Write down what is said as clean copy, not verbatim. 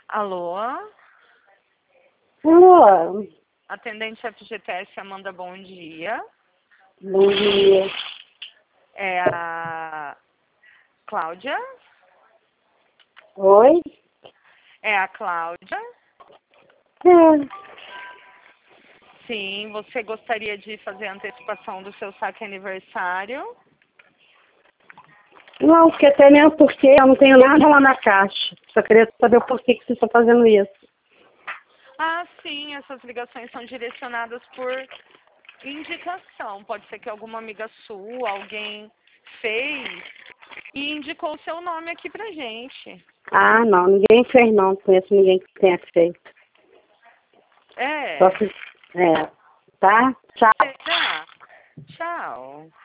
Alô? Alô, Atendente FGTS Amanda, bom dia. bom dia. É a Cláudia? Oi? É a Cláudia? É, Sim, você gostaria de fazer a antecipação do seu saque aniversário? não, porque até mesmo porque eu não tenho nada lá na caixa. Só queria saber o porquê que vocês estão fazendo isso. Ah, sim, essas ligações são direcionadas por indicação. Pode ser que alguma amiga sua, alguém fez e indicou o seu nome aqui pra gente. Ah, não, ninguém fez não, não conheço ninguém que tenha feito. É. Só que, tá? Tchau. Será? Tchau.